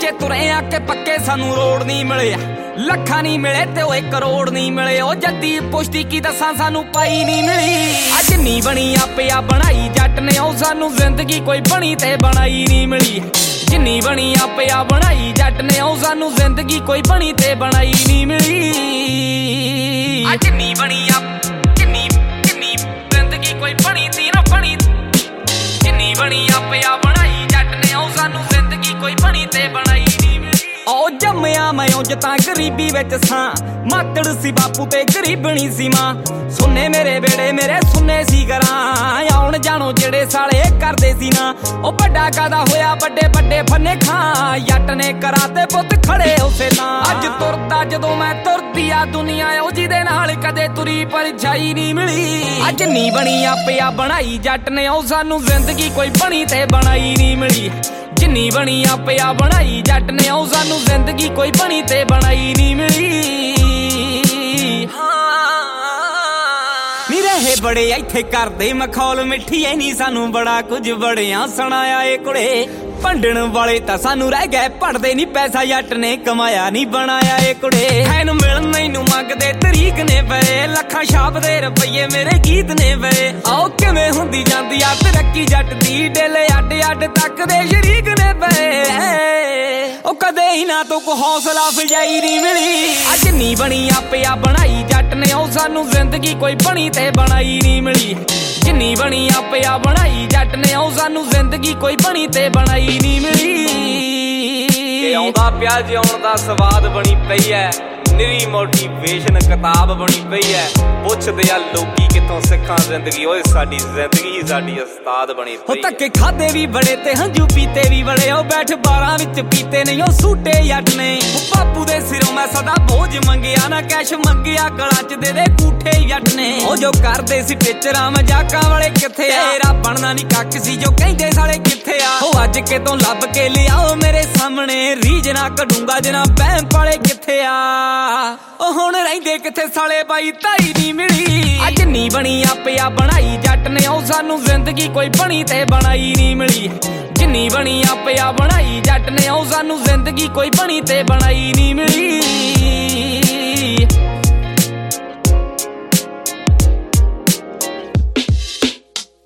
पिछे तुरे आके पक्के सानू रोड नहीं मिले लखा नहीं मिले ते ओए करोड़ नहीं मिले ओ जद्दी पुष्टि की दसा सानू पाई नहीं मिली अज नहीं बनी आपे आ बनाई जट ने ओ सानू जिंदगी कोई बनी ते बनाई नहीं मिली जिन्नी बनी आपे आ बनाई जट ने ओ सानू जिंदगी कोई बनी ते बनाई नहीं मिली अज नहीं बनी जिन्नी जिंदगी कोई बनी थी ना बनी जिन्नी बनी आपे आ बनाई जट ने ओ सानू जिंदगी कोई बनी ते बनाई नहीं मिली ओ जम्मिया मैं उंज तां गरीबी विच सां मातड़ सी बापू ते गरीबणी सी मां सुन्ने मेरे बेड़े मेरे सुन्ने सी घरां आउण जाणो जेड़े साले करदे सी ना ओ बड़ा कादा होया बड़े बड़े फन्ने खां जट ने कराते पुੱਤ खड़े उसे तां अज तुरदा जदों मैं तुरदी आ दुनिया ओ जिहदे नाल कदे तुरी परछाई नहीं मिली अज नहीं बनी आपे आ बनाई जट ने ओ सानू जिंदगी कोई बनी ते बनाई नहीं मिली जिन्नी बनी आपे आ बनाई जट ने ओ सानू जिंदगी कोई बनी ते बनाई नहीं मिली नी रहे बड़े इत्थे करदे मखौल मिठी ऐ नी सानू बड़ा कुछ बड़ियां सुनाया ए कुड़े भंडण वाले तां सानू रह गए पढ़दे नी पैसा जट ने कमाया नी बनाया ए कुड़े हैन मिलन नैनू मंगदे तरीक ने पए लखां छापदे रुपये मेरे गीत ने पए आओ किवें हुंदी जांदी आ तरक्की जट दी डेले अड अड तक दे शरीक ने पए ओ कदे ही ना तो को हौसला अफजाई नहीं मिली अज नहीं बनी आपे आ बनाई जट ने ओ सानू जिंदगी कोई बनी ते बनाई नहीं मिली जिन्नी बनी आपे आ बनाई जट ने ओ सानू जिंदगी कोई बनी ते बनाई नहीं मिली आउंदा पिया जिउण दा स्वाद बनी पई है निरी मोटिवेशन किताब बनी पई है पुछदे आ लोकी कितों सिखां जिंदगी ओए साडी जिंदगी साडी उस्ताद बनी पई धक्के खादे भी बड़े ते हंजू पीते भी बड़े ओ बैठ 12 विच पीते नहीं ओ सूटे जट ने बापू दे सिरों मैं सदा बोझ मंगिया ना कैश मंगिया गला च दे कूठे जट ने ओ जो करदे सी टिचरां मजाकां वाले किथे तेरा बनना नहीं कख सी जो कहंदे साले किथे आ ओ अज कितों लभ के लियाओ मेरे सामने रीज ना कढूंगा जना बहम पाले किथे आ ओ हुण रहिंदे किथे साले बाई ताई नहीं मिली अज नहीं बनी आपे आ बनाई जट ने ओ सानू जिंदगी कोई बनी ते बनाई नहीं मिली जिन्नी बनी आपे आ बनाई जट ने ओ सानू जिंदगी कोई बनी ते बनाई नहीं मिली